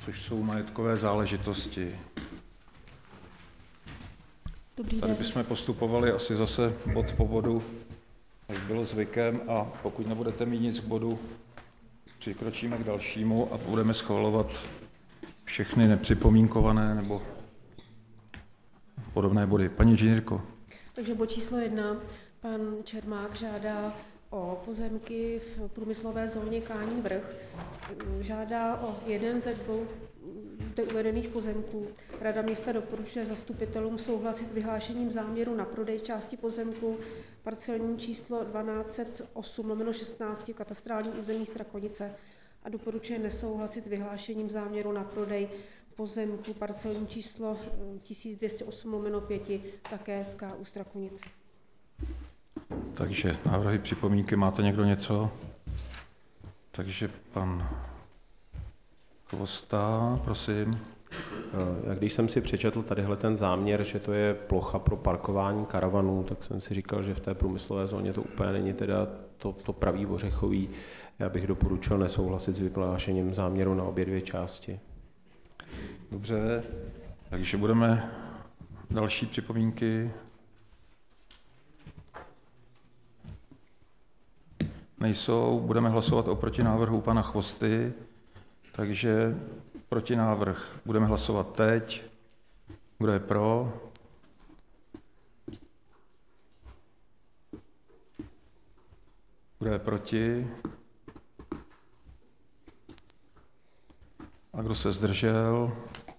což jsou majetkové záležitosti. Tady bychom postupovali asi zase bod po bodu, jak bylo zvykem, a pokud nebudete mít nic k bodu, přikročíme k dalšímu a budeme schvalovat všechny nepřipomínkované nebo podobné body. Paní inženýrko. Takže bod číslo 1, pan Čermák žádá o pozemky v průmyslové zóně Kání Vrch. Žádá o jeden ze dvou zde uvedených pozemků. Rada města doporučuje zastupitelům souhlasit s vyhlášením záměru na prodej části pozemku parcelní číslo 1208/16 v katastrálním území Strakonice a doporučuje nesouhlasit s vyhlášením záměru na prodej pozemku parcelní číslo 1208/5 také v KU Strakonice. Takže návrhy, připomínky, máte někdo něco? Takže pan Chvosta, prosím. Když jsem si přečetl tadyhle ten záměr, že to je plocha pro parkování karavanů, tak jsem si říkal, že v té průmyslové zóně to úplně není teda to pravý ořechový. Já bych doporučil nesouhlasit s vyhlášením záměru na obě dvě části. Dobře, takže budeme další připomínky. Nejsou, budeme hlasovat o protinávrhu pana Chvosty, takže protinávrh budeme hlasovat teď. Kdo je pro? Kdo je proti? A kdo se zdržel?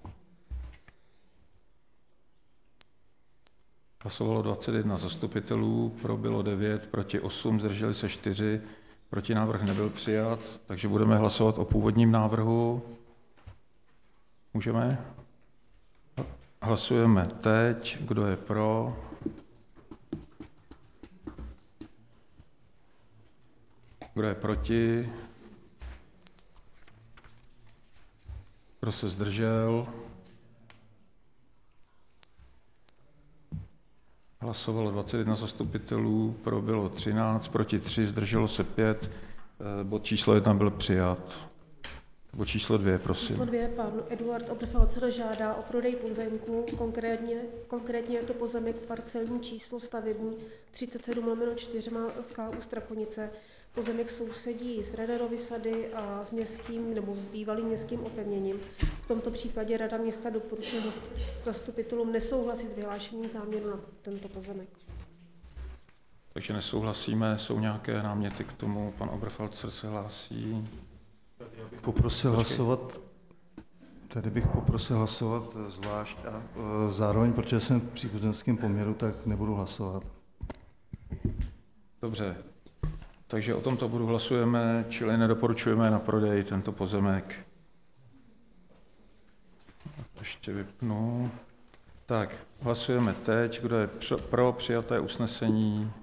Hlasovalo 21 zastupitelů, pro bylo 9, proti 8, zdrželi se 4, protinávrh nebyl přijat, takže budeme hlasovat o původním návrhu. Můžeme? Hlasujeme teď, kdo je pro. Kdo je proti? Kdo se zdržel? Hlasovalo 21 zastupitelů, pro bylo 13, proti 3, zdrželo se 5. Bod číslo 1 byl přijat. Bod číslo 2, prosím. Číslo 2, pan Eduard Oberfelzer žádá o prodej pozemku, konkrétně je to pozemek parcelní číslo stavební 37/4 v KU Strakonice. Pozemek sousedí s Radarovy sady a s městským nebo bývalým městským opevněním. V tomto případě Rada města doporučuje zastupitelům nesouhlasit s vyhlášením záměru na tento pozemek. Takže nesouhlasíme, jsou nějaké náměty k tomu, pan Oberfelzer se hlásí. Tady bych poprosil hlasovat zvlášť a zároveň, protože jsem v příbuzenském poměru, tak nebudu hlasovat. Dobře, takže o tomto bodu hlasujeme, čili nedoporučujeme na prodej tento pozemek. Ještě vypnu. Tak, hlasujeme teď, kdo je pro přijaté usnesení.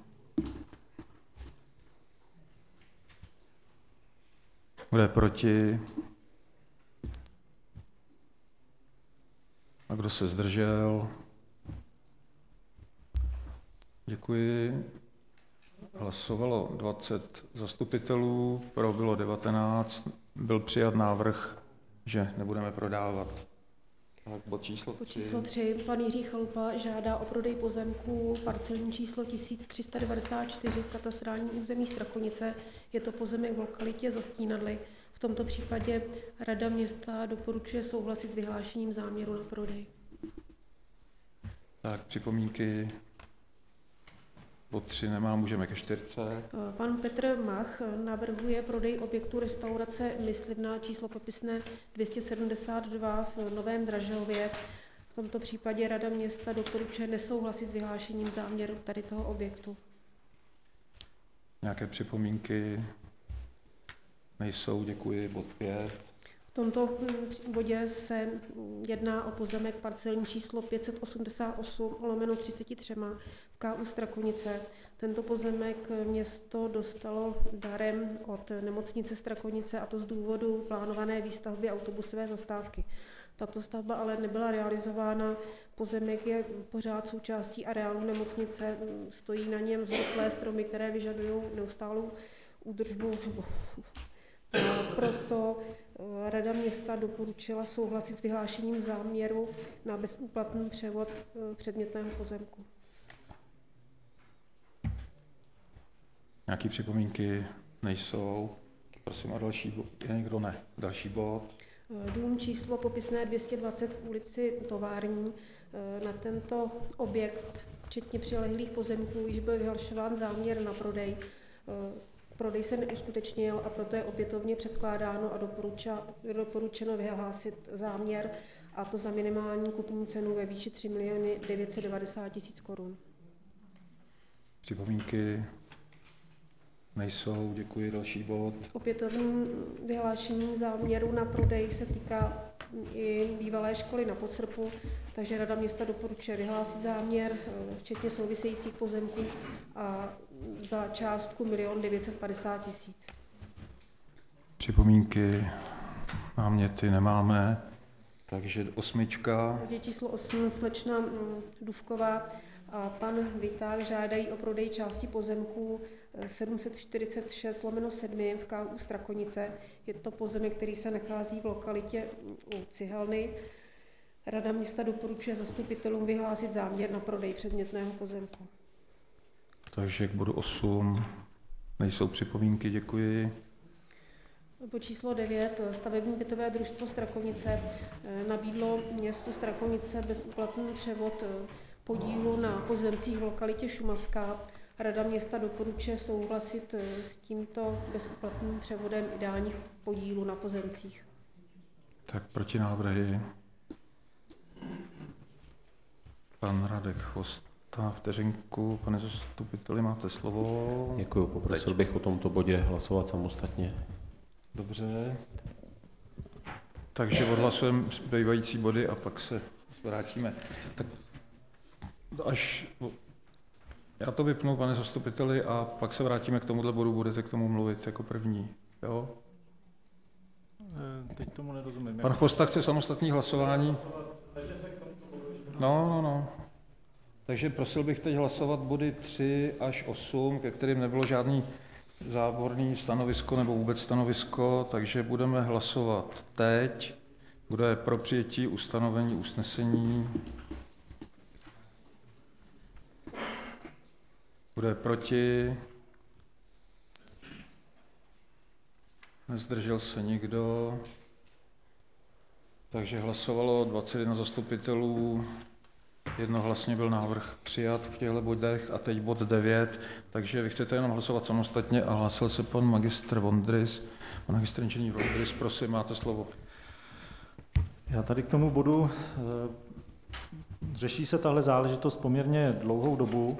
Kdo je proti? A kdo se zdržel? Děkuji. Hlasovalo 20 zastupitelů, pro bylo 19. Byl přijat návrh, že nebudeme prodávat. Bod číslo 3. Bod číslo 3. Pan Jiří Chalupa žádá o prodej pozemku parcelní číslo 1394 v katastrálním území Strakonice. Je to pozemek v lokalitě Zastínadly. V tomto případě Rada města doporučuje souhlasit s vyhlášením záměru na prodej. Tak, připomínky. Bod 3 nemá, můžeme ke 4. Pan Petr Mach navrhuje prodej objektu restaurace Myslivna číslo popisné 272 v Novém Dražově. V tomto případě Rada města doporučuje nesouhlasit s vyhlášením záměru tady toho objektu. Nějaké připomínky? Nejsou, děkuji. Bod 5. V tomto bodě se jedná o pozemek parcelní číslo 588/33 v KU Strakonice. Tento pozemek město dostalo darem od nemocnice Strakonice, a to z důvodu plánované výstavby autobusové zastávky. Tato stavba ale nebyla realizována, pozemek je pořád součástí areálu nemocnice, stojí na něm vzrostlé stromy, které vyžadují neustálou údržbu. Proto Rada města doporučila souhlasit s vyhlášením záměru na bezúplatný převod předmětného pozemku. Nějaké připomínky nejsou. Prosím o další bod. Je někdo ne? Další bod. Dům číslo popisné 220 v ulici Tovární. Na tento objekt, včetně přilehlých pozemků, již byl vyhlašován záměr na prodej. Prodej se neuskutečnil a proto je opětovně předkládáno a doporučeno vyhlásit záměr, a to za minimální kupní cenu ve výši 3 990 000 korun. Připomínky nejsou. Děkuji. Další bod. Opětovným vyhlášení záměru na prodej se týká i bývalé školy na Podsrpu, takže Rada města doporučuje vyhlásit záměr, včetně souvisejících pozemků, a za částku 1 950 000. Připomínky, náměty nemáme, takže 8. Bodě číslo 8, slečna Dufková a pan Viták žádají o prodej části pozemků 746/7 v KU Strakonice. Je to pozemek, který se nachází v lokalitě u Cihelny. Rada města doporučuje zastupitelům vyhlásit záměr na prodej předmětného pozemku. Takže k bodu 8 nejsou připomínky, děkuji. Bod číslo 9, stavební bytové družstvo Strakonice nabídlo městu Strakonice bezúplatný převod podílu na pozemcích v lokalitě Šumavská. Rada města doporučuje souhlasit s tímto bezúplatným převodem ideálních podílů na pozemcích. Tak protinávrhy. Pan Radek Chvosta, vteřinku. Pane zastupiteli, máte slovo. Děkuji, poprosil bych o tomto bodě hlasovat samostatně. Dobře. Takže odhlasujeme zbývající body a pak se vrátíme. Tak já to vypnu, pane zastupiteli, a pak se vrátíme k tomuhle bodu, budete k tomu mluvit jako první. Jo? Teď tomu nerozumím. Pan Chvosta chce samostatné hlasování? No. Takže prosil bych teď hlasovat body 3 až 8, ke kterým nebylo žádný záborný stanovisko nebo vůbec stanovisko, takže budeme hlasovat teď. Kdo je pro přijetí ustanovení usnesení? Kdo je proti? Nezdržel se nikdo. Takže hlasovalo 21 zastupitelů. Jednohlasně byl návrh přijat v těchto bodech a teď bod 9. Takže vy chcete jenom hlasovat samostatně a hlásil se pan magistr Vondris. Pan magistr inženýr Vondris, prosím, máte slovo. Já tady k tomu bodu, řeší se tahle záležitost poměrně dlouhou dobu.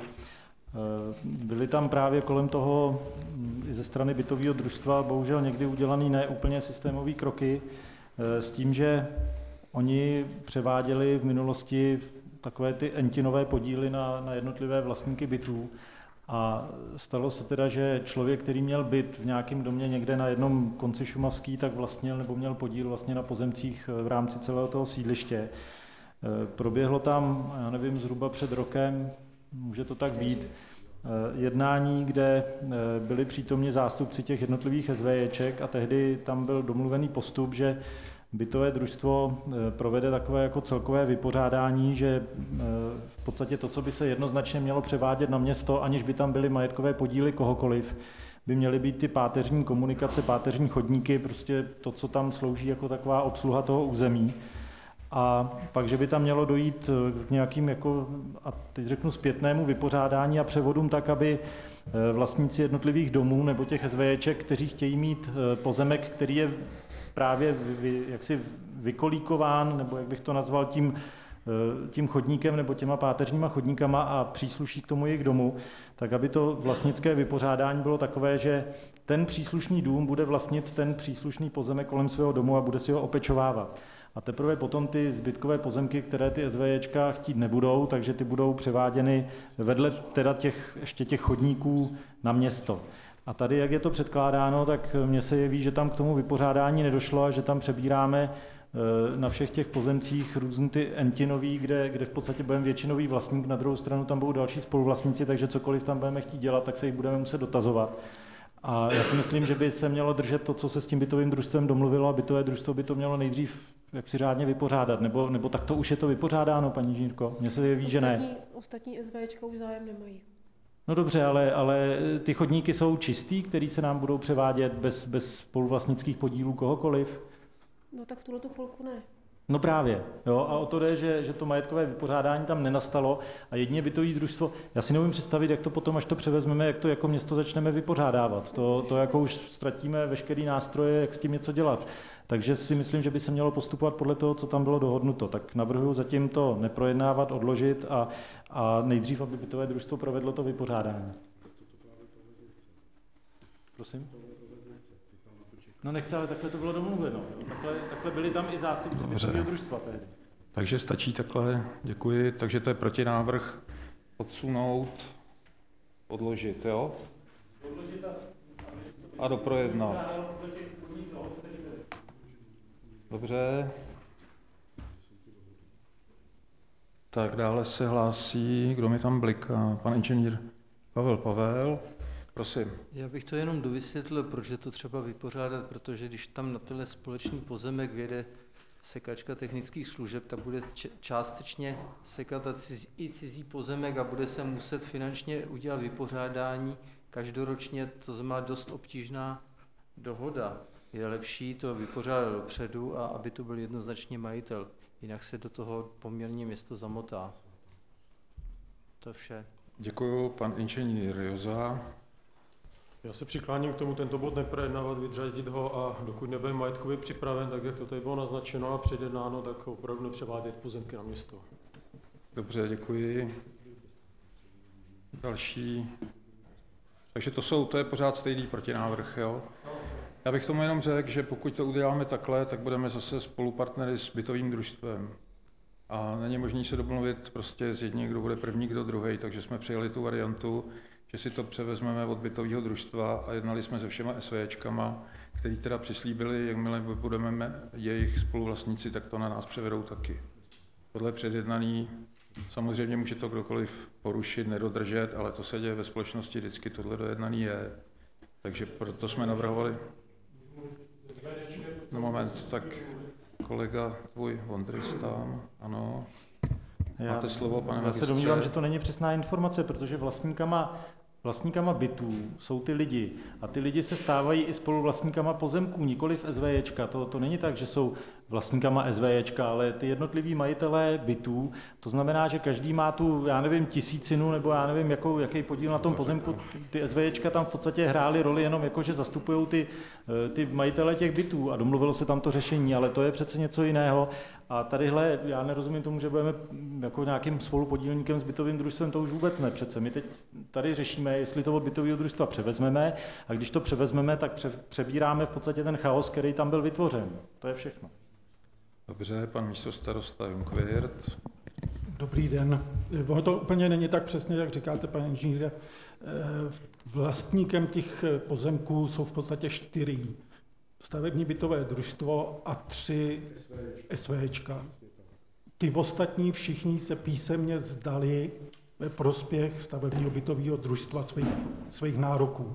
Byly tam právě kolem toho i ze strany bytového družstva bohužel někdy udělaný neúplně systémové kroky s tím, že oni převáděli v minulosti takové ty entinové podíly na jednotlivé vlastníky bytů. A stalo se teda, že člověk, který měl byt v nějakém domě někde na jednom konci Šumavský, tak vlastnil nebo měl podíl vlastně na pozemcích v rámci celého toho sídliště. Proběhlo tam, já nevím, zhruba před rokem, může to tak být, jednání, kde byli přítomni zástupci těch jednotlivých SVJček a tehdy tam byl domluvený postup, že bytové družstvo provede takové jako celkové vypořádání, že v podstatě to, co by se jednoznačně mělo převádět na město, aniž by tam byly majetkové podíly kohokoliv, by měly být ty páteřní komunikace, páteřní chodníky, prostě to, co tam slouží jako taková obsluha toho území. A pak, že by tam mělo dojít k nějakým, jako, a teď řeknu, zpětnému vypořádání a převodům tak, aby vlastníci jednotlivých domů nebo těch SVJček, kteří chtějí mít pozemek, který je právě jaksi vykolíkován, nebo jak bych to nazval, tím chodníkem nebo těma páteřníma chodníkama a přísluší k tomu jejich domu, tak aby to vlastnické vypořádání bylo takové, že ten příslušný dům bude vlastnit ten příslušný pozemek kolem svého domu a bude si ho opečovávat. A teprve potom ty zbytkové pozemky, které ty SVJčka chtít nebudou, takže ty budou převáděny vedle teda ještě těch chodníků na město. A tady, jak je to předkládáno, tak mně se jeví, že tam k tomu vypořádání nedošlo a že tam přebíráme na všech těch pozemcích různý ty entinový, kde v podstatě budeme většinový vlastník, na druhou stranu tam budou další spoluvlastníci, takže cokoliv tam budeme chtít dělat, tak se jich budeme muset dotazovat. A já si myslím, že by se mělo držet to, co se s tím bytovým družstvem domluvilo, a bytové družstvo by to mělo nejdřív jak si řádně vypořádat, nebo tak to už je to vypořádáno, paní Žírko? Mně se ví, že ne. Ostatní SVčka už zájem nemají. No dobře, ale ty chodníky jsou čistý, který se nám budou převádět bez spoluvlastnických podílů kohokoliv? No tak v tuhletu chvilku ne. No právě, jo, a o to jde, že to majetkové vypořádání tam nenastalo a jedině bytový družstvo, já si neumím představit, jak to potom, až to převezmeme, jak to jako město začneme vypořádávat. To jako už ztratíme veškerý nástroje, jak s tím něco dělat. Takže si myslím, že by se mělo postupovat podle toho, co tam bylo dohodnuto. Tak navrhuji zatím to neprojednávat, odložit a nejdřív, aby bytové družstvo provedlo to vypořádání. Prosím? No nechce, ale takhle to bylo domluveno. Takhle byli tam i zástupci bytového družstva tehdy. Takže stačí takhle, děkuji. Takže to je protinávrh odsunout, odložit, jo? Odložit a doprojednat. Dobře. Tak dále se hlásí, kdo mi tam bliká, pan inženýr Pavel, prosím. Já bych to jenom dovysvětlil, proč je to třeba vypořádat, protože když tam na tenhle společný pozemek vjede sekačka technických služeb, tak bude částečně sekat i cizí pozemek a bude se muset finančně udělat vypořádání každoročně, to znamená dost obtížná dohoda. Je lepší to vypořádat dopředu a aby to byl jednoznačně majitel, jinak se do toho poměrně město zamotá. To vše. Děkuju, pan inženýr Joza. Já se přikláním k tomu tento bod neprojednávat, vyřadit ho a dokud nebude majetkově připraven, tak jak to tady bylo naznačeno a předjednáno, tak opravdu nepřevádět pozemky na město. Dobře, děkuji. Další. Takže to je pořád stejný protinávrh, jo? Já bych tomu jenom řekl, že pokud to uděláme takhle, tak budeme zase spolupartnery s bytovým družstvem. A není možné se domluvit prostě s jedním, kdo bude první, kdo druhý, takže jsme přijali tu variantu, že si to převezmeme od bytového družstva a jednali jsme se všema SVčkama, který teda přislíbili, jakmile budeme jejich spoluvlastníci, tak to na nás převedou taky. Tohle předjednaný, samozřejmě může to kdokoliv porušit, nedodržet, ale to se děje ve společnosti vždycky, tohle dojednaný je. Takže proto jsme navrhovali. No moment, tak kolega tvůj Vondrys tam, ano. Máte slovo, pane magistře. Já se domnívám, že to není přesná informace, protože vlastníkama bytů jsou ty lidi a ty lidi se stávají i spoluvlastníkama pozemků, nikoliv SVJčka. To není tak, že jsou vlastníkama SVJčka, ale ty jednotliví majitelé bytů, to znamená, že každý má tu, já nevím, 1000, nebo já nevím, jaký podíl na tom pozemku. Ty SVJčka tam v podstatě hrály roli jenom jako, že zastupují ty majitele těch bytů a domluvilo se tam to řešení, ale to je přece něco jiného. A tadyhle, já nerozumím tomu, že budeme jako nějakým spolupodílníkem s bytovým družstvem, to už vůbec ne přece. My teď tady řešíme, jestli to od bytového družstva převezmeme, a když to převezmeme, tak přebíráme v podstatě ten chaos, který tam byl vytvořen. To je všechno. Dobře, pan místostarosta Junkvěrt. Dobrý den. Ono to úplně není tak přesně, jak říkáte, pane inženýre. Vlastníkem těch pozemků jsou v podstatě 4. Stavební bytové družstvo a 3 SVčka. Ty ostatní všichni se písemně zdali ve prospěch stavebního bytového družstva svých nároků.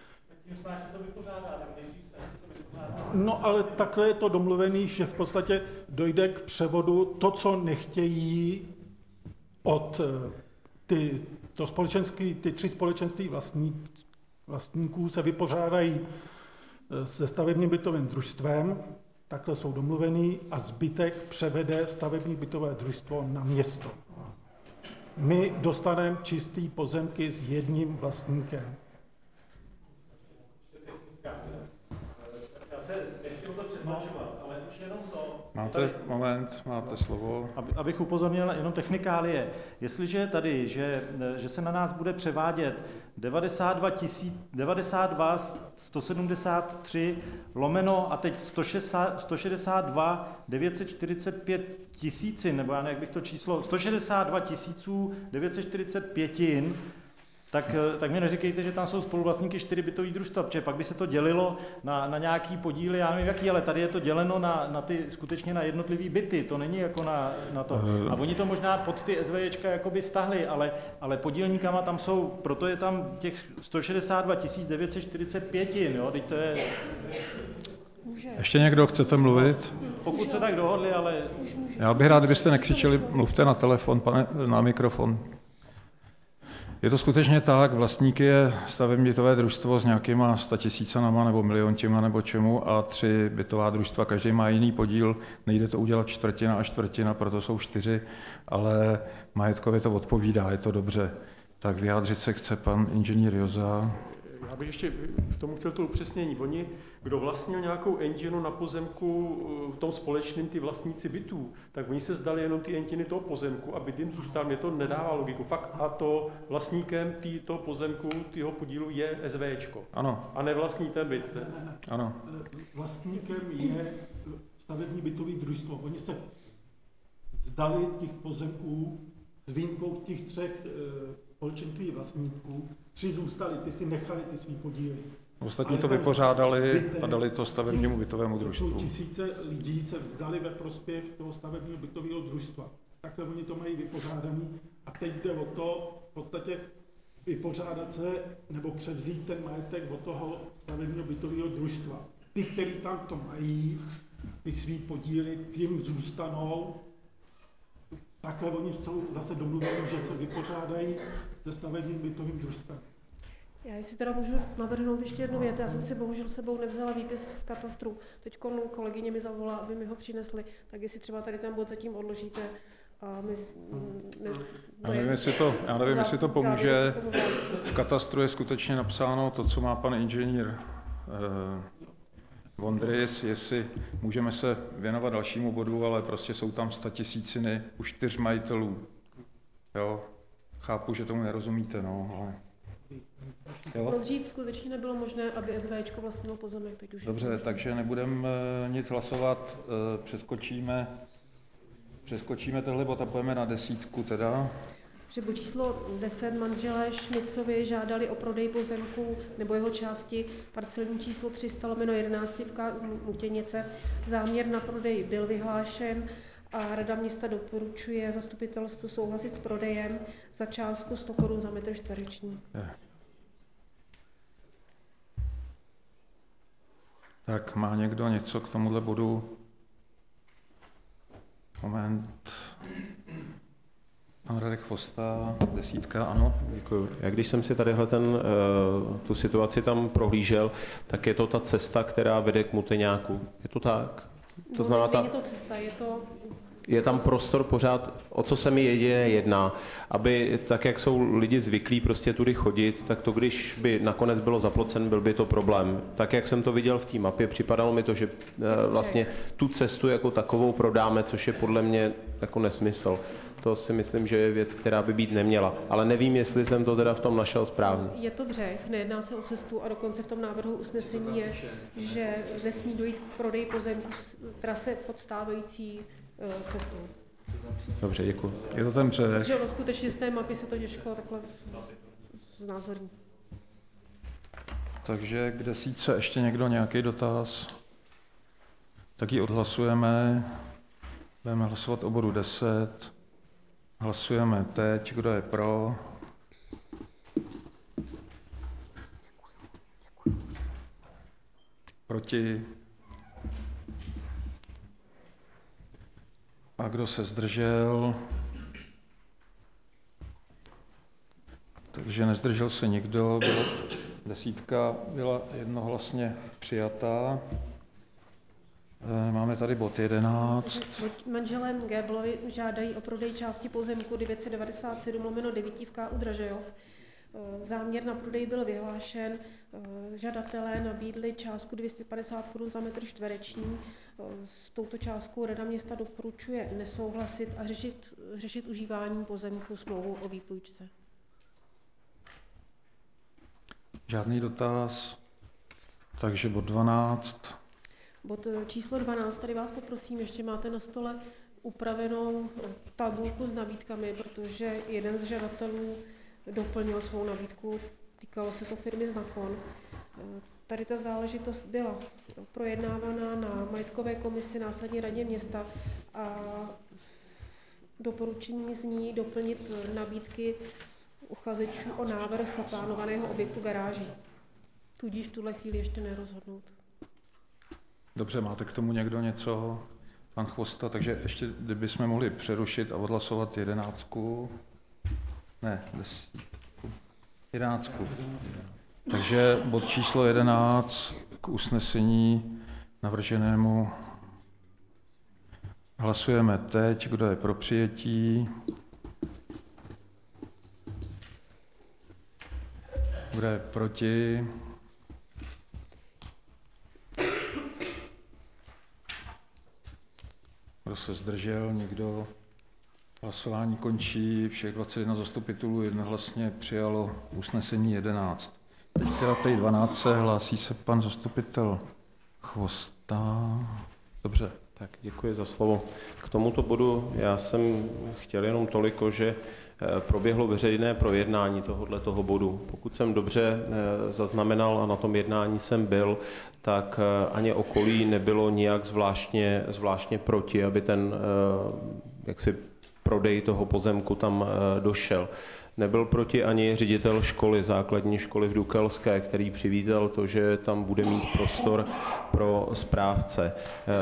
No ale takhle je to domluvený, že v podstatě dojde k převodu to, co nechtějí od ty 3 společenství vlastníků se vypořádají se stavebním bytovým družstvem, takhle jsou domluvený a zbytek převede stavební bytové družstvo na město. My dostaneme čistý pozemky s jedním vlastníkem. Já se nechci o to přetlačovat, ale už jenom to. Máte slovo. Abych upozornil jenom technikálie. Jestliže je tady, že se na nás bude převádět 92 173 lomeno a teď 162 945 tisíci, nebo já nevím, jak bych to číslo, 162 945, tak mi neříkejte, že tam jsou spoluvlastníky 4 bytový družstva, protože pak by se to dělilo na nějaký podíly, já nevím jaký, ale tady je to děleno skutečně na jednotlivý byty, to není jako na to. A oni to možná pod ty SVJčka jakoby stahli, ale podílníkama tam jsou, proto je tam těch 162 945, jo, teď to je... Ještě někdo chcete mluvit? Pokud se tak dohodli, ale... Já bych rád, kdybyste nekřičeli, mluvte na telefon, na mikrofon. Je to skutečně tak, vlastník je stavební bytové družstvo s nějakýma 100 000 nebo miliontěma nebo čemu a 3 bytová družstva, každý má jiný podíl, nejde to udělat čtvrtina a čtvrtina, proto jsou 4, ale majetkově to odpovídá, je to dobře. Tak vyjádřit se chce pan inženýr Joza. Já bych ještě v tomu chtěl to upřesnění. Oni, kdo vlastnil nějakou engineu na pozemku v tom společném, ty vlastníci bytů, tak oni se zdali jenom ty enginy toho pozemku a byt jim zůstal. Mně to nedává logiku. Fakt a to vlastníkem toho pozemku, toho podílu je SVčko. Ano. A nevlastní ten byt. Ano. Vlastníkem je stavební bytový družstvo. Oni se vzdali těch pozemků s výjimkou těch 3 společenství vlastníků, 3 zůstali, ty si nechali ty svý podíly. Ostatní to vypořádali a dali to stavebnímu bytovému družstvu. Tisíce lidí se vzdali ve prospěch toho stavebního bytového družstva. Takhle oni to mají vypořádaný a teď jde o to v podstatě vypořádat se nebo převzít ten majetek od toho stavebního bytového družstva. Ty, kteří tam to mají, ty svý podíly, tím zůstanou. Takhle oni jsou zase domluveni, že se vypořádají se stavebním bytovým družstvem. Já si teda můžu navrhnout ještě jednu věc. Já jsem si bohužel sebou nevzala výpis z katastru. Teď kolegyně mi zavolá, aby mi ho přinesli. Tak jestli třeba tady ten bod zatím odložíte a my... Já nevím, jestli to pomůže. V katastru je skutečně napsáno to, co má pan inženýr Vondrys, jestli můžeme se věnovat dalšímu bodu, ale prostě jsou tam 100 000 u 4 majitelů. Jo, chápu, že tomu nerozumíte, no, ale... Jo? Dřív skutečně nebylo možné, aby SVčko vlastnilo pozemek, teď už... Dobře, takže nebudeme nic hlasovat, přeskočíme tohle bod a pojeme na 10 teda. Že bod číslo 10 manželé Šmicovi žádali o prodej pozemku nebo jeho části parcelní číslo 300/11 v Mutěnice. Záměr na prodej byl vyhlášen a Rada města doporučuje zastupitelstvu souhlasit s prodejem za částku 100 Kč za metr čtvereční. Tak má někdo něco k tomuhle bodu? Moment. Pan Radek Chvosta, 10, ano. Děkuji. Já když jsem si tadyhle tu situaci tam prohlížel, tak je to ta cesta, která vede k Muteňáku. Je to tak? To znamená, není to cesta, je tam prostor pořád, o co se mi jedině jedná, aby tak, jak jsou lidi zvyklí prostě tudy chodit, tak to, když by nakonec bylo zaplocen, byl by to problém. Tak, jak jsem to viděl v té mapě, připadalo mi to, že vlastně tu cestu jako takovou prodáme, což je podle mě jako nesmysl. To si myslím, že je věc, která by být neměla. Ale nevím, jestli jsem to teda v tom našel správně. Je to břeh, nejedná se o cestu a dokonce v tom návrhu usnesení je, že nesmí dojít k prodeji pozemku z trase pod stávající cestou. Dobře, děkuji. Je to ten břeh. Protože ono skutečně z té mapy se to těžko takhle znázorní. Takže k 10 ještě někdo nějaký dotaz? Tak ji odhlasujeme. Budeme hlasovat o bodu 10. Hlasujeme teď, kdo je pro. Proti. A kdo se zdržel? Takže nezdržel se nikdo. 10 byla jednohlasně přijatá. Máme tady bod 11. Manželé Géblovi žádají o prodej části pozemku 997/9 v KU Dražejov. Záměr na prodej byl vyhlášen. Žadatelé nabídli částku 250 Kč za metr čtvereční. S touto částkou Rada města doporučuje nesouhlasit a řešit užívání pozemku smlouvou o výpůjčce. Žádný dotaz. Takže bod 12. Bod číslo 12, tady vás poprosím, ještě máte na stole upravenou tabulku s nabídkami, protože jeden z žadatelů doplnil svou nabídku. Týkalo se to firmy Znakon. Tady ta záležitost byla projednávána na majetkové komisi, následně radě města a doporučení zní doplnit nabídky uchazečů o návrh plánovaného objektu garáží. Tudíž v tuhle chvíli ještě nerozhodnout. Dobře, máte k tomu někdo něco? Pan Chvosta, takže ještě kdybychom mohli přerušit a odhlasovat 11. Ne, 11. Takže bod číslo 11 k usnesení navrženému hlasujeme teď. Kdo je pro přijetí? Kdo je proti? Kdo se zdržel? Nikdo. Hlasování končí. Všech 21 zastupitelů jednohlasně přijalo usnesení 11. Teď teda tady 12 hlásí se pan zastupitel Chvosta. Dobře. Tak děkuji za slovo. K tomuto bodu já jsem chtěl jenom toliko, že proběhlo veřejné projednání toho bodu. Pokud jsem dobře zaznamenal a na tom jednání jsem byl, tak ani okolí nebylo nijak zvláštně proti, aby ten jaksi prodej toho pozemku tam došel. Nebyl proti ani ředitel školy, základní školy v Dukelské, který přivítal to, že tam bude mít prostor pro správce.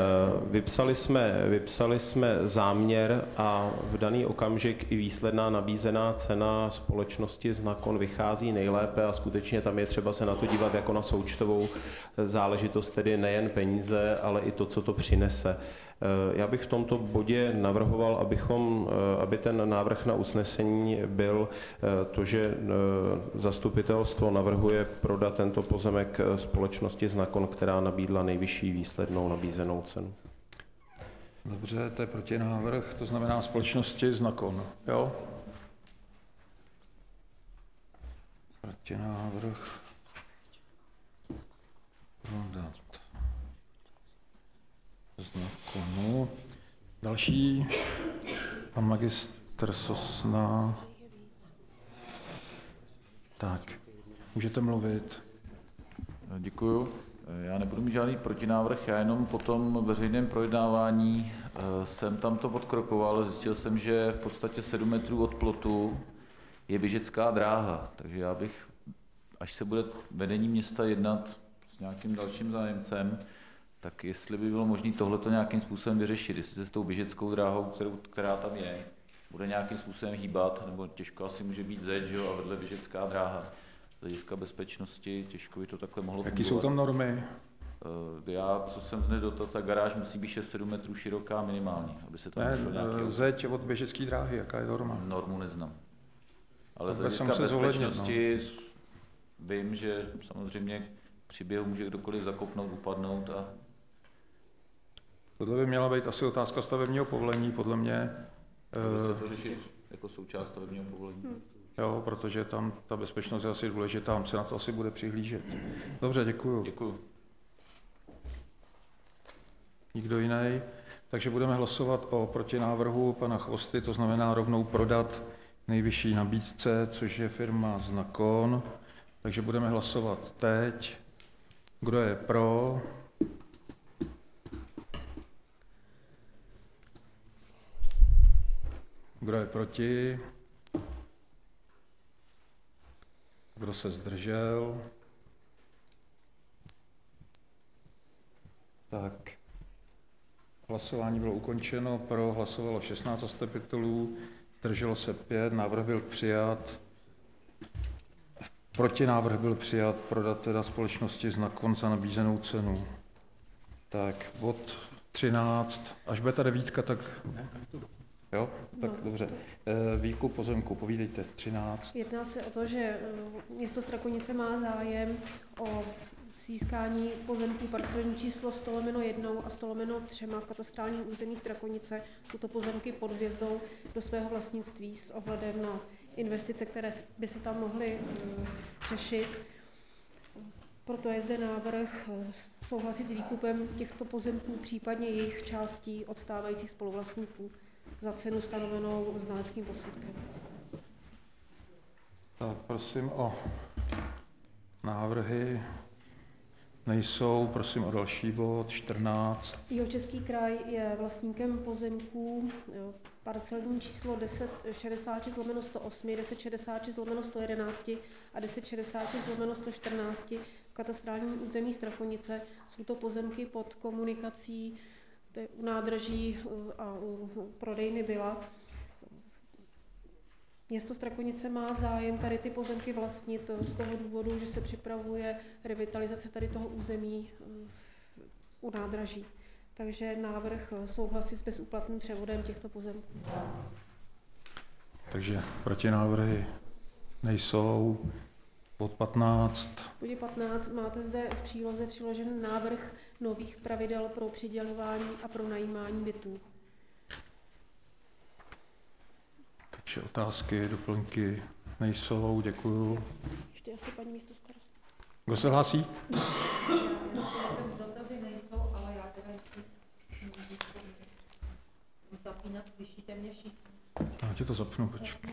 Vypsali jsme záměr a v daný okamžik i výsledná nabízená cena společnosti Znakon vychází nejlépe a skutečně tam je třeba se na to dívat jako na součtovou záležitost, tedy nejen peníze, ale i to, co to přinese. Já bych v tomto bodě navrhoval, aby ten návrh na usnesení byl to, že zastupitelstvo navrhuje prodat tento pozemek společnosti Znakon, která nabídla nejvyšší výslednou nabízenou cenu. Dobře, to je protinávrh, to znamená společnosti Znakon, jo? Protinávrh. Prodat. Znakonu. Další, pan magistr Sosna. Tak, můžete mluvit. Děkuju. Já nebudu mít žádný protinávrh, já jenom po tom veřejném projednávání jsem tam to odkrokoval, zjistil jsem, že v podstatě 7 metrů od plotu je běžecká dráha, takže já bych, až se bude vedení města jednat s nějakým dalším zájemcem, tak jestli by bylo možné tohleto nějakým způsobem vyřešit, jestli se s tou běžeckou dráhou, která tam je, bude nějakým způsobem hýbat, nebo těžko asi může být zeď, že jo, a vedle běžecká dráha. Z hlediska bezpečnosti těžko by to takhle mohlo fungovat. Jaký jsou tam normy? Já, co jsem zde dotal, ta garáž musí být 6-7 metrů široká minimálně, aby se tam nešlo nějaký... Zeď od běžecké dráhy, jaká je norma? Normu neznám. Ale z Takhle hlediska bezpečnosti vím, že samozřejmě při běhu může kdokoliv zakopnout, upadnout a... Tohle by měla být asi otázka stavebního povolení, podle mě. To řešit jako součást stavebního povolení. Jo, protože tam ta bezpečnost je asi důležitá, tam se na to asi bude přihlížet. Dobře, děkuju. Děkuju. Nikdo jiný? Takže budeme hlasovat o protinávrhu pana Chvosty, to znamená rovnou prodat nejvyšší nabídce, což je firma Znakon. Takže budeme hlasovat teď. Kdo je pro? Kdo je proti? Kdo se zdržel? Tak. Hlasování bylo ukončeno, pro hlasovalo 16 zastupitelů, zdrželo se 5, návrh byl přijat. Protinávrh byl přijat, prodat teda společnosti Znakon za nabízenou cenu. Tak, bod 13, až bude ta 9, tak... Jo, tak no, dobře. Výkup pozemku, povídejte, 13. Jedná se o to, že město Strakonice má zájem o získání pozemků parcelní číslo 100/1 a 100/3 v katastrálním území Strakonice. Jsou to pozemky pod hvězdou do svého vlastnictví s ohledem na investice, které by se tam mohly řešit. Proto je zde návrh souhlasit s výkupem těchto pozemků, případně jejich částí od stávajících spoluvlastníků za cenu stanovenou znaleckým posudkem. Tak prosím o návrhy. Nejsou, prosím o další bod, 14. Jihočeský kraj je vlastníkem pozemků parcelní číslo 1066/108, 1066/111 a 1066/114 v katastrálním území Strakonice. Jsou to pozemky pod komunikací u nádraží a u prodejny Byla. Město Strakonice má zájem tady ty pozemky vlastnit z toho důvodu, že se připravuje revitalizace tady toho území u nádraží. Takže návrh souhlasit s bezúplatným převodem těchto pozemků. Takže protinávrhy nejsou. Bod 15. V bodě 15 máte zde v příloze přiložen návrh nových pravidel pro přidělování a pro najímání bytů. Takže otázky, doplňky nejsou, děkuju. Ještě asi paní místostarostka. Kdo se hlásí? Dotazy nejsou, ale já teda ještě zapínat, slyšíte mě všichni? Já ti to zapnu, počkej.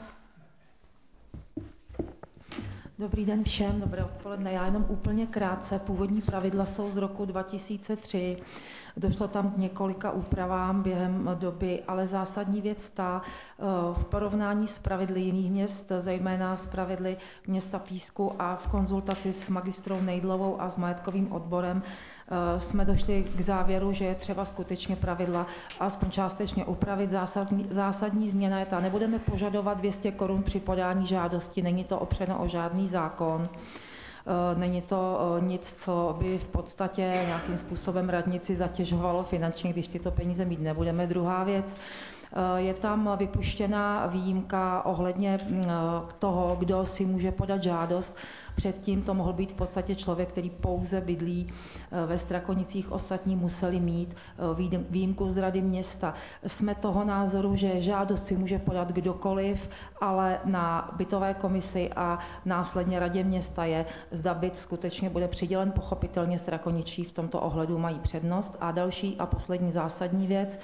Dobrý den všem, dobré odpoledne. Já jenom úplně krátce. Původní pravidla jsou z roku 2003. Došlo tam k několika úpravám během doby, ale zásadní věc ta v porovnání s pravidly jiných měst, zejména s pravidly města Písku a v konzultaci s magistrou Nejdlovou a s majetkovým odborem jsme došli k závěru, že je třeba skutečně pravidla aspoň částečně upravit. Zásadní změna je ta, nebudeme požadovat 200 korun při podání žádosti, není to opřeno o žádný zákon. Není to nic, co by v podstatě nějakým způsobem radnici zatěžovalo finančně, když tyto peníze mít nebudeme. Druhá věc, je tam vypuštěná výjimka ohledně toho, kdo si může podat žádost. Předtím to mohl být v podstatě člověk, který pouze bydlí ve Strakonicích, ostatní museli mít výjimku z rady města. Jsme toho názoru, že žádost si může podat kdokoliv, ale na bytové komisi a následně radě města je, zda byt skutečně bude přidělen. Pochopitelně Strakoničí v tomto ohledu mají přednost. A další a poslední zásadní věc,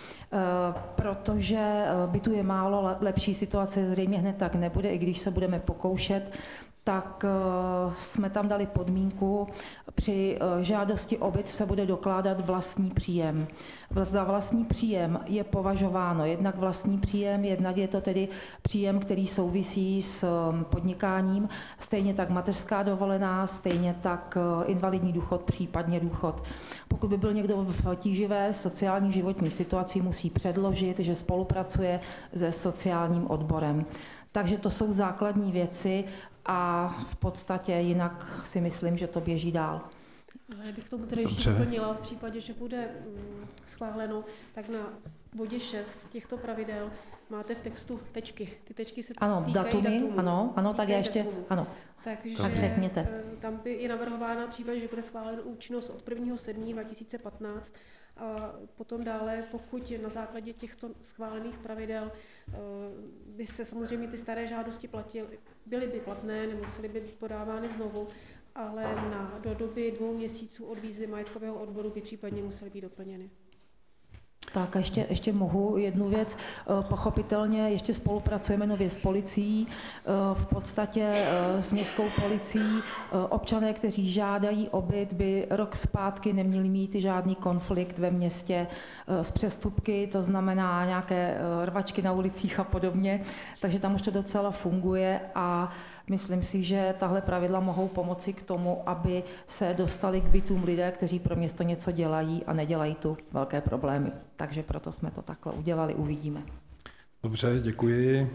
protože bytu je málo, lepší situace zřejmě hned tak nebude, i když se budeme pokoušet, tak jsme tam dali podmínku, při žádosti o byt se bude dokládat vlastní příjem. Za vlastní příjem je považováno jednak vlastní příjem, jednak je to tedy příjem, který souvisí s podnikáním, stejně tak mateřská dovolená, stejně tak invalidní důchod, případně důchod. Pokud by byl někdo v tíživé sociální životní situaci, musí předložit, že spolupracuje se sociálním odborem. Takže to jsou základní věci a v podstatě jinak si myslím, že to běží dál. Já bych tomu tedy ještě doplnila, v případě, že bude schváleno, tak na bodě 6 těchto pravidel máte v textu tečky. Ty tečky se ano, týkají datumu. Ano, tak já ještě, ano. Takže řekněte. Tam by je navrhována v případě, že bude schválena účinnost od 1.7.2015 a potom dále, pokud na základě těchto schválených pravidel by se samozřejmě ty staré žádosti byly by platné, nemusely by být podávány znovu, ale do doby 2 měsíců od výzvy majetkového odboru by případně musely být doplněny. Tak a ještě mohu jednu věc. Pochopitelně ještě spolupracujeme nově s policií, v podstatě s městskou policií. Občané, kteří žádají o byt, by rok zpátky neměli mít žádný konflikt ve městě s přestupky, to znamená nějaké rvačky na ulicích a podobně. Takže tam už to docela funguje a myslím si, že tahle pravidla mohou pomoci k tomu, aby se dostali k bytům lidé, kteří pro město něco dělají a nedělají tu velké problémy. Takže proto jsme to takhle udělali, uvidíme. Dobře, děkuji.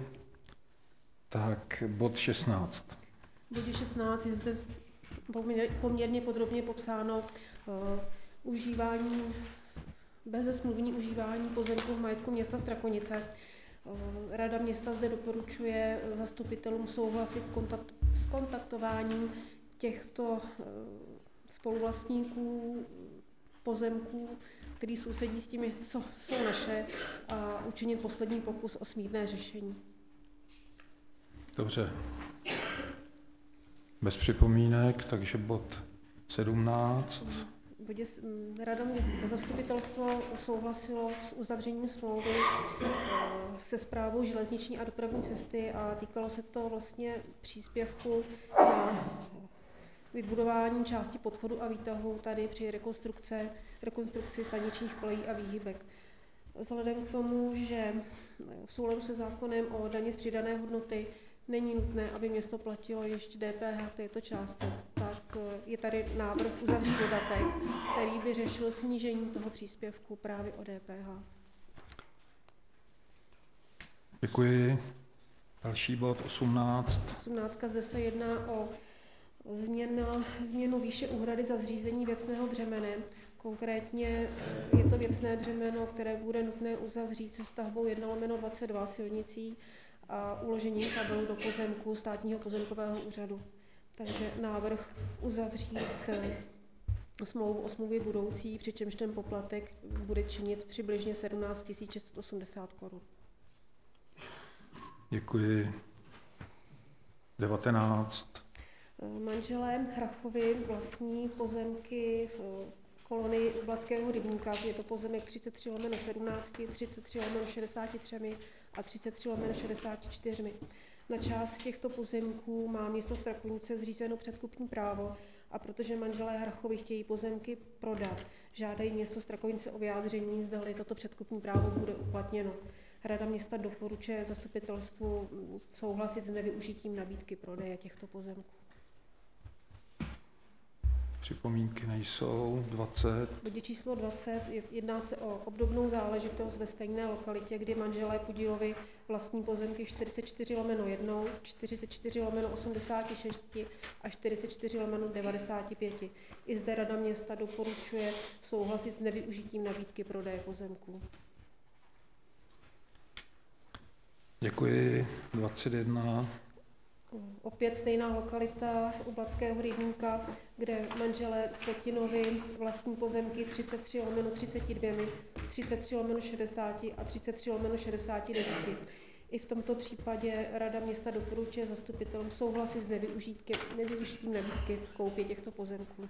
Tak bod 16. V bodě 16 je zde poměrně podrobně popsáno bezesmluvní užívání pozemků v majetku města Strakonice. Rada města zde doporučuje zastupitelům souhlasit s kontaktováním těchto spoluvlastníků pozemků, který sousedí s těmi, co jsou naše, a učinit poslední pokus o smírné řešení. Dobře. Bez připomínek, takže bod 17. Rada zastupitelstvo souhlasilo s uzavřením smlouvy se správou železniční a dopravní cesty a týkalo se to vlastně příspěvku na vybudování části podchodu a výtahu tady při rekonstrukci staničních kolejí a výhybek. Vzhledem k tomu, že v souladu se zákonem o dani z přidané hodnoty není nutné, aby město platilo ještě DPH v této částce, tak je tady návrh uzavřít dodatek, který by řešil snížení toho příspěvku právě o DPH. Děkuji. Další bod 18. 18. Zde se jedná o změnu výše úhrady za zřízení věcného břemene. Konkrétně je to věcné břemeno, které bude nutné uzavřít se stavbou 1/22 silnicí a uložením kabelu do pozemku Státního pozemkového úřadu. Takže návrh uzavřít smlouvu o smlouvě budoucí, přičemž ten poplatek bude činit přibližně 17 680 korun. Děkuji. 19. Manželé Hrachovi vlastní pozemky v kolonii Ublackého rybníka. Je to pozemek 33/17, 33/63 a 33/64. Na část těchto pozemků má město Strakonice zřízeno předkupní právo a protože manželé Hrachovi chtějí pozemky prodat, žádají město Strakonice o vyjádření, zdali toto předkupní právo bude uplatněno. Rada města doporučuje zastupitelstvu souhlasit s nevyužitím nabídky prodeje těchto pozemků. Připomínky nejsou. 20. V bodě číslo 20 jedná se o obdobnou záležitost ve stejné lokalitě, kdy manželé Pudílovi vlastní pozemky 44/1, 44/86 a 44/95. I zde Rada města doporučuje souhlasit s nevyužitím nabídky prodeje pozemků. Děkuji. 21. Opět stejná lokalita Ublackého rybníka, kde manželé Cetinovi vlastní pozemky 33/32, 33/60 a 33/69. I v tomto případě Rada města doporučuje zastupitelům souhlasit s nevyužitím nabídky koupě těchto pozemků.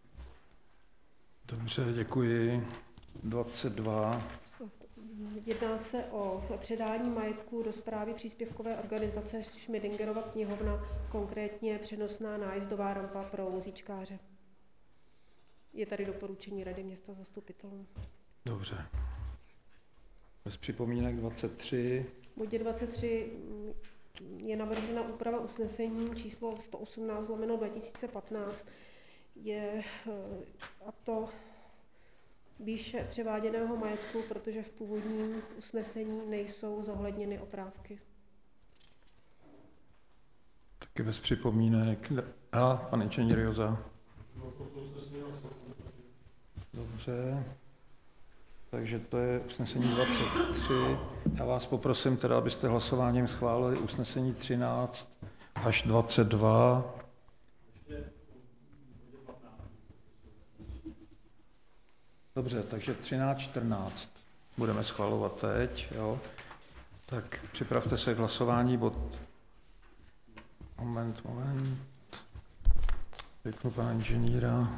Dobře, děkuji. 22. Jedná se o předání majetku do správy příspěvkové organizace Šmidingerova knihovna, konkrétně přenosná nájezdová rampa pro vozíčkáře. Je tady doporučení Rady města zastupitelům. Dobře. Bez připomínek 23. V bodě 23 je navržena úprava usnesení číslo 118/2015. A to výše převáděného majetku, protože v původním usnesení nejsou zohledněny oprávky. Taky bez připomínek. A pan inženýr Joza. Dobře. Takže to je usnesení 23. Já vás poprosím teda, abyste hlasováním schválili usnesení 13 až 22. Dobře, takže 13, 14 budeme schvalovat teď, jo. Tak připravte se k hlasování, Moment. Vypnu pana inženýra.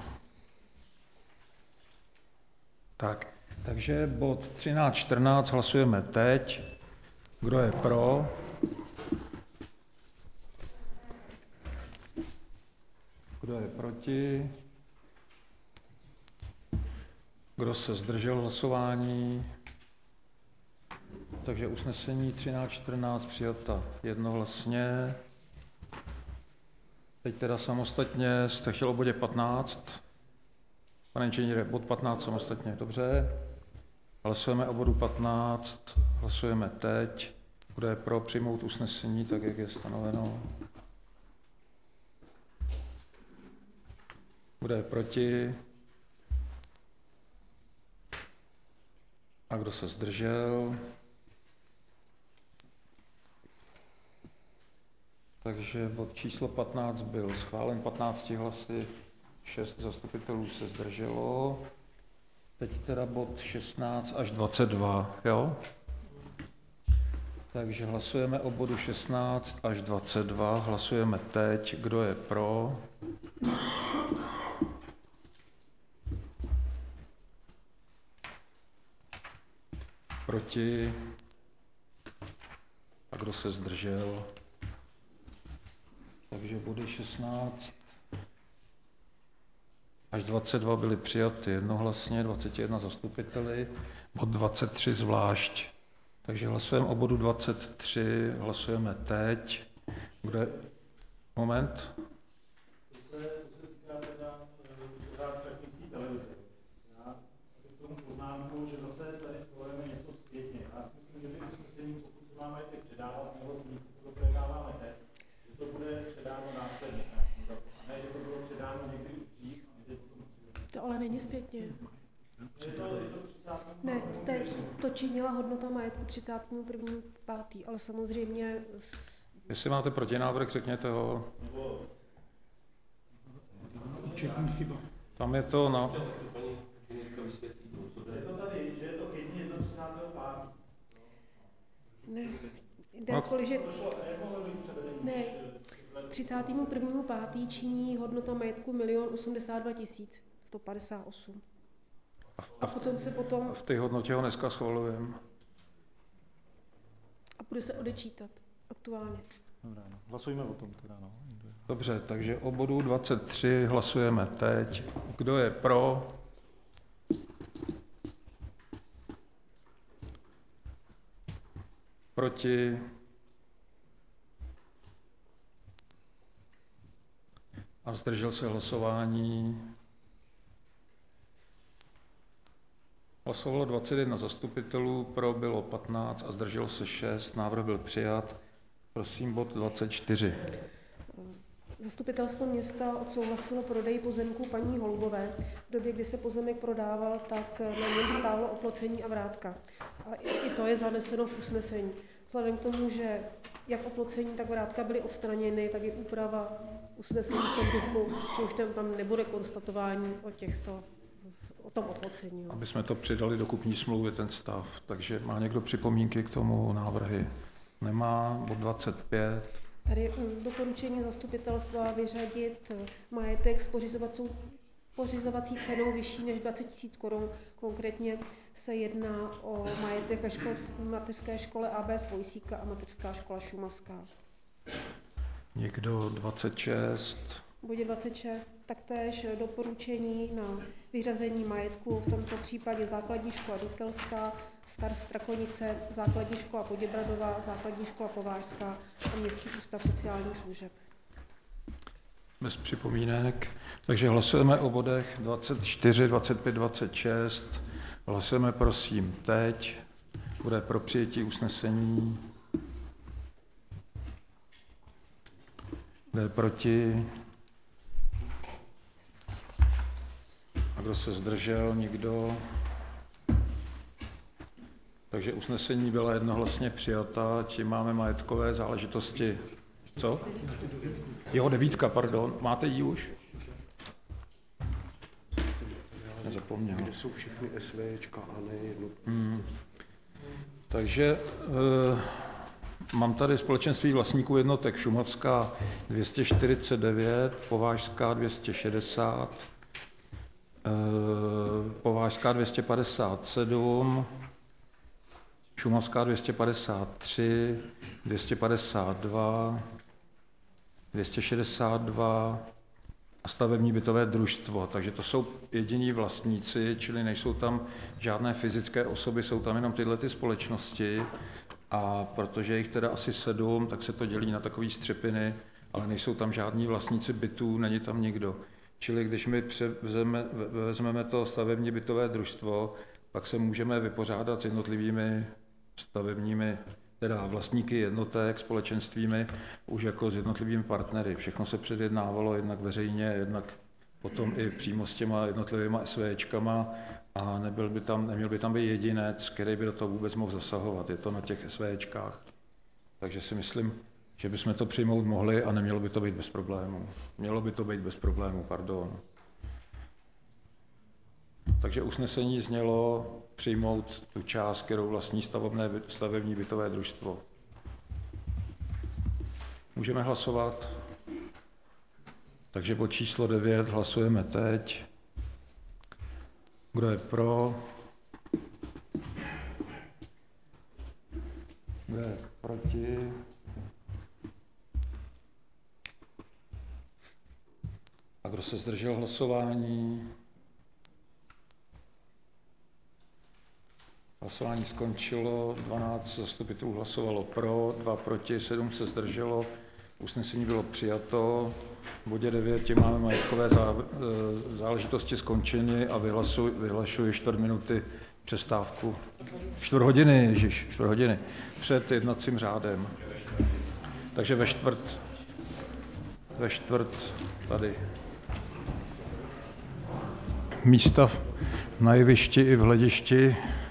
Tak, takže bod 13, 14 hlasujeme teď. Kdo je pro? Kdo je proti? Kdo se zdržel hlasování? Takže usnesení 13.14 přijata jednohlasně. Teď teda samostatně jste chtěl o bodě 15. Pane inženýre, bod 15 samostatně, dobře. Hlasujeme o bodu 15, hlasujeme teď. Kdo je pro přijmout usnesení, tak jak je stanoveno? Kdo je proti? A kdo se zdržel? Takže bod číslo 15 byl schválen 15 hlasy, 6 zastupitelů se zdrželo. Teď teda bod 16 až 22, jo? Takže hlasujeme o bodu 16 až 22, hlasujeme teď, kdo je pro. Proti? A kdo se zdržel? Takže body 16 až 22 byly přijaty jednohlasně, 21 zastupiteli, bod 23 zvlášť. Takže hlasujeme o bodu 23, hlasujeme teď. Kde? Moment. Poznámku, že zase tady schvalujeme něco zpětně. Já si myslím, že by usnesení, pokud se máme teď předávat, mělo znít, to projednáváme teď, že to bude předáno následně. Ne, že to bylo předáno někdy už dřív. To ale není zpětně. Ne, to činila hodnota majetku 31.5., ale samozřejmě... Jestli máte protinávrh, řekněte ho. Tam je to na... Ne, že... Ne, 31.5. činí hodnota majetku 1 082 158. A potom... V té hodnotě ho dneska schvalujeme. A bude se odečítat aktuálně. Dobrá, no. Hlasujeme o tom teda, no. Dobře, takže o bodu 23 hlasujeme teď. Kdo je pro? Proti? A zdržel se hlasování? Hlasovalo 21 zastupitelů, pro bylo 15 a zdrželo se 6. Návrh byl přijat. Prosím, bod 24. Zastupitelstvo města odsouhlasilo prodej pozemku paní Holubové. V době, kdy se pozemek prodával, tak na něm stálo oplocení a vrátka. A i to je zaneseno v usnesení. Vzhledem k tomu, že jak oplocení, tak vrátka byly odstraněny, tak je úprava usnesení v tom duchu, že už tam nebude konstatování o tom oplocení. Aby jsme to přidali do kupní smlouvy, ten stav. Takže má někdo připomínky k tomu návrhy? Nemá. Bod 25. Tady doporučení zastupitelstva vyřadit majetek s pořizovací cenou vyšší než 20 000 korun. Konkrétně se jedná o majetek ve mateřské škole AB Svojsíka a mateřská škola Šumavská. Někdo 26. V bodě 26 taktéž doporučení na vyřazení majetku, v tomto případě základní škola Dukelská, Starst Strakonice, základní škola Poděbradová, základní škola Povážská a Městský ústav sociálních služeb. Bez připomínek. Takže hlasujeme o bodech 24, 25, 26. Hlasujeme prosím teď. Bude pro přijetí usnesení. Bude proti. A kdo se zdržel? Nikdo. Takže usnesení byla jednohlasně přijata, čím máme majetkové záležitosti. Co? Jo, 9, pardon. Máte ji už? Nezapomněl. Kde jsou všechny SVčka a ne jedno. Takže mám tady společenství vlastníků jednotek Šumavská 249, Povážská 260, Povážská 257, Šumavská 253, 252, 262 a stavební bytové družstvo. Takže to jsou jediní vlastníci, čili nejsou tam žádné fyzické osoby, jsou tam jenom tyhle ty společnosti. A protože je jich teda asi 7, tak se to dělí na takové střepiny, ale nejsou tam žádní vlastníci bytů, není tam nikdo. Čili když my vezmeme to stavební bytové družstvo, pak se můžeme vypořádat s jednotlivými stavebními, teda vlastníky jednotek, společenstvími, už jako s jednotlivými partnery. Všechno se předjednávalo jednak veřejně, jednak potom i přímo s těma jednotlivými SVčkama a neměl by tam být jedinec, který by do toho vůbec mohl zasahovat. Je to na těch SVčkách. Takže si myslím, že bychom to přijmout mohli a nemělo by to být bez problémů. Mělo by to být bez problémů, pardon. Takže usnesení znělo přijmout tu část, kterou vlastní stavební bytové družstvo. Můžeme hlasovat? Takže bod číslo 9 hlasujeme teď. Kdo je pro? Kdo je proti? A kdo se zdržel hlasování? Hlasování skončilo, 12 zastupitelů hlasovalo pro, 2 proti, 7 se zdrželo. Usnesení bylo přijato. V bodě 9 tím máme majetkové záležitosti skončeny a vyhlašuji 4 minuty přestávku. 4 hodiny před jednacím řádem. Takže ve čtvrt tady. Místa na jevišti i v hledišti